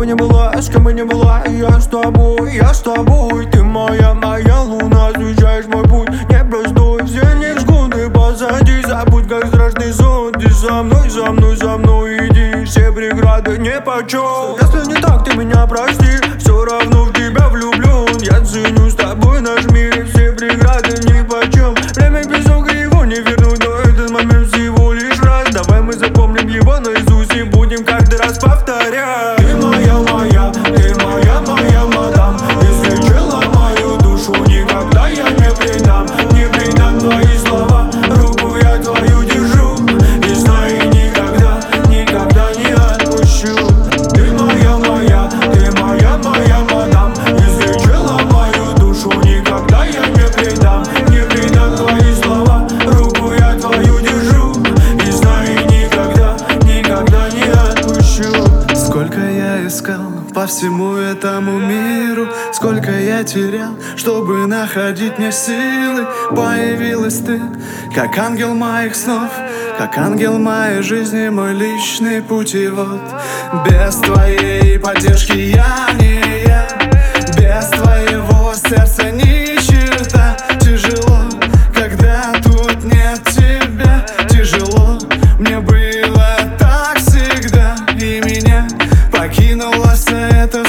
не была, с кем бы не была, я с тобой. Ты моя луна, освещаешь мой путь непростой. Все невзгоды позади, забудь, как страшный сон. Ты за мной, иди, все преграды нипочем. Если не так, ты меня прости, все равно в тебя влюблен. Я ценю с тобой наш мир, все преграды нипочем. Время песок, его не вернуть, но этот момент всего лишь раз. Давай мы запомним его наизусть и будем каждый раз повторять. Ты моя, мадам, исцелила мою душу. Никогда я не предам твои слова. Руку я твою держу и знаю, никогда не отпущу. Ты моя, мадам, исцелила мою душу. Никогда я не предам твои слова. Руку я твою держу и знаю, никогда не отпущу. Сколько я искал по всему этому миру, сколько я терял, чтобы находить мне силы. Появилась ты, как ангел моих снов, как ангел моей жизни, мой личный путевод. Без твоей поддержки я не я, без твоего сердца ни черта. Тяжело, когда тут нет тебя, тяжело, мне было так всегда. И меня покинуло все это